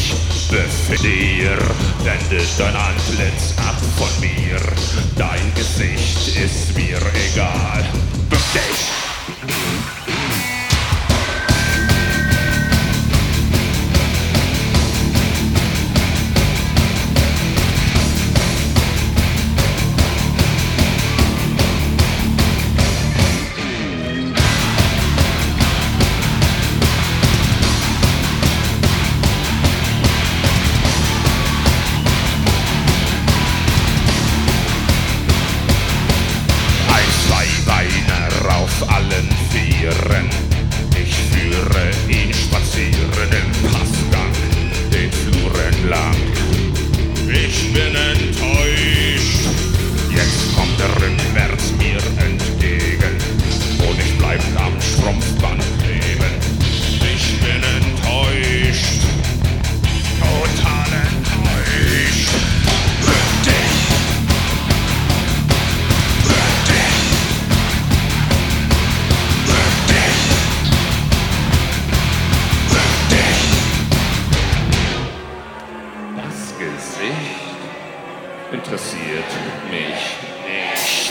ich befehl, wende dein Antlitz ab von mir. Dein Gesicht ist mir egal. Bück dich! Auf allen Vieren, ich führe ihn spazieren im Passgang, den Flur entlang. Ich bin enttäuscht, jetzt kommt er rückwärts mir entgegen und ich bleib am Strumpfband kleben. Ich bin enttäuscht, total enttäuscht. Für dich! Gesicht interessiert mich nicht.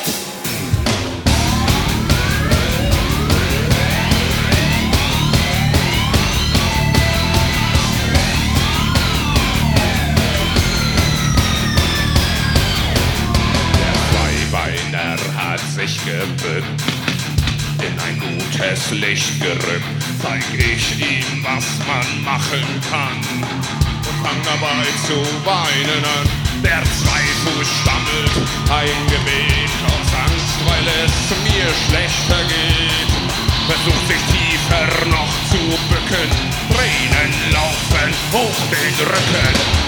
Der Zweibeiner hat sich gebückt, in ein gutes Licht gerückt. Zeig ich ihm, was man machen kann, und fang dabei zu weinen an. Der Zweifuß stammelt ein Gebet aus Angst, weil es mir schlechter geht. Versucht sich tiefer noch zu bücken, Tränen laufen hoch den Rücken.